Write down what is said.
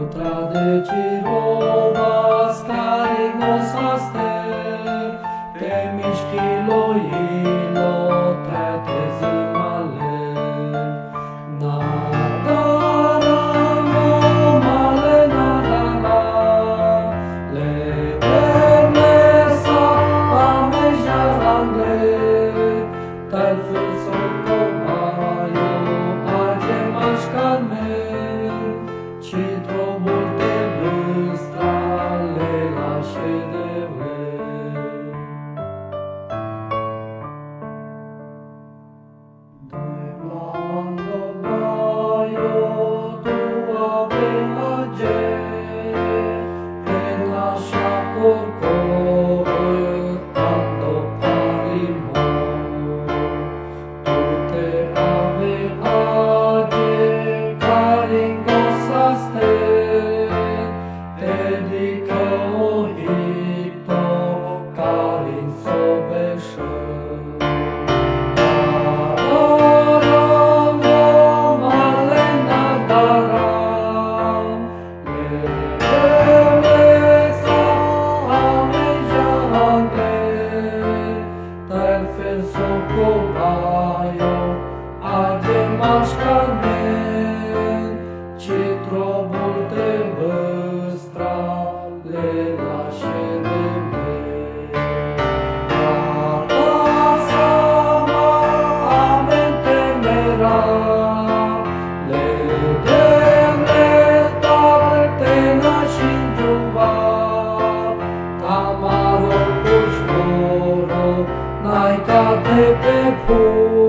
Otra de cirobas carigos aste, te mișchilo ilo te tezimale. Nadara male nadara, le permesa amejarangle, tal fârsol cobaio age mașcarmen, ci trobul te băstrale lașe de vrem. De blando baio tu ave age, en așa corcoră ando parimo. Tu te ave age caringos aste, te dică ohito carin sobeșă. Ci trobul te băstra le lașe de mei. Apasama amente mera, le demne tarte nașinjuva, camaro pușvoro, n-ai cate pe pur.